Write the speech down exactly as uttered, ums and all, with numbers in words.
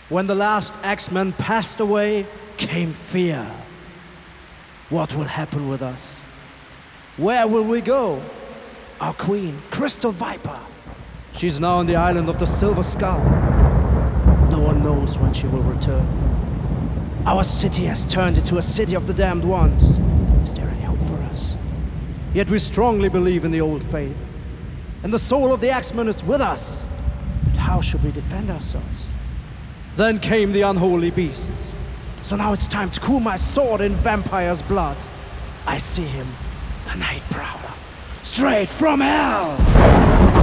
When the last X-Men passed away, came fear. What will happen with us? Where will we go? Our queen, Crystal Viper. She's now on the island of the Silver Skull. No one knows when she will return. Our city has turned into a city of the damned ones. Is there any hope for us? Yet we strongly believe in the old faith. And the soul of the X-Men is with us. But how should we defend ourselves? Then came the unholy beasts. So now it's time to cool my sword in vampire's blood. I see him, the Night Prowler, straight from hell!